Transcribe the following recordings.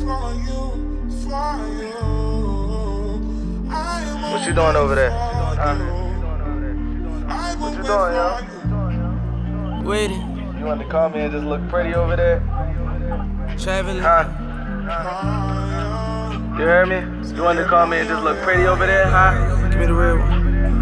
What you doing over there? What you doing, yo? Waiting. You want to call me and just look pretty over there? Traveling. Huh? You heard me? You want to call me and just look pretty over there, huh? Give me the real one.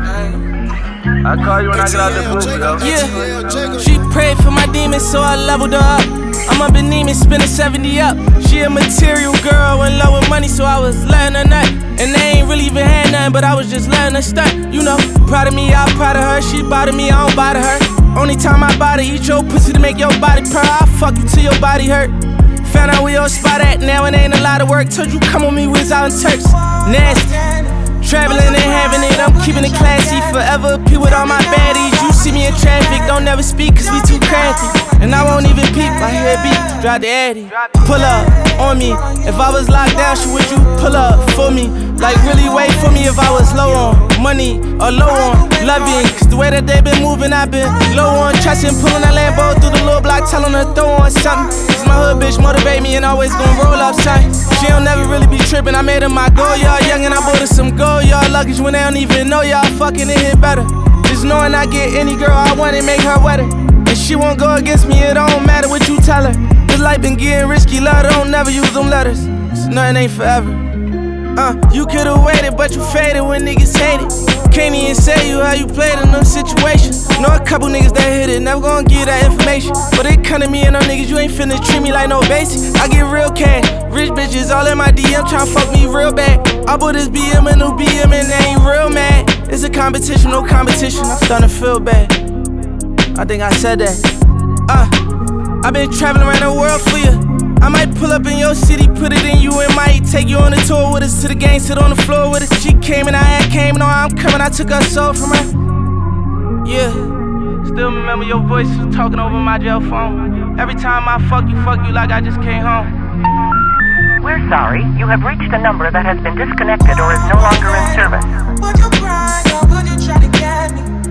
I'll call you when I get out the booth, though. Yeah, she prayed for my demons, so I leveled her up. I'm up in Neiman, spending 70 up. She a material girl, in love with money, so I was letting her nut. And they ain't really even had nothing, but I was just letting her stunt. You know, proud of me, I'm proud of her. She bothered me, I don't bother her. Only time I bother, eat your pussy to make your body purr. I'll fuck you till your body hurt. Found out where your spot at, now it ain't a lot of work. Told you come on me, whiz out in Turks. Nasty. Traveling and having it, I'm keeping it classy. Forever appeal with all my baddies. You see me in traffic, don't never speak, cause we too crafty. And I won't even peep, I hear a beat, drop the addy. Pull up on me, if I was locked down, would you pull up for me? Like really wait for me if I was low on money or low on loving. Cause the way that they been moving, I've been low on trusting. Pulling that Lambo through the little block, telling her throw on something. Cause my hood bitch motivate me and always gon' roll up something. She don't never really be tripping, I made her my goal, y'all. Young and I bought her some gold, y'all. Luggage when they don't even know y'all fucking it hit better. Just knowing I get any girl I want and make her wetter. And she won't go against me, it don't matter what you tell her. This life been getting risky, love don't never use them letters. Cause nothing ain't forever. You could've waited, but you faded when niggas hate it. Can't even say you how you played in them situations. Know a couple niggas that hit it, never gon' give you that information. But they come to me and them niggas, you ain't finna treat me like no basic. I get real cash, rich bitches all in my DM tryna fuck me real bad. I bought this BM and new BM and they ain't real mad. It's a competition, no competition, I'm starting to feel bad. I think I said that. I been traveling around the world for you. I might pull up in your city, put it in you, and might take you on a tour with us to the game, sit on the floor with us. She came and I had came, know I'm coming, I took her soul from her. Yeah, still remember your voice talking over my jail phone. Every time I fuck you like I just came home. We're sorry, you have reached a number that has been disconnected or is no longer in service. Would you cry or would you try to get me?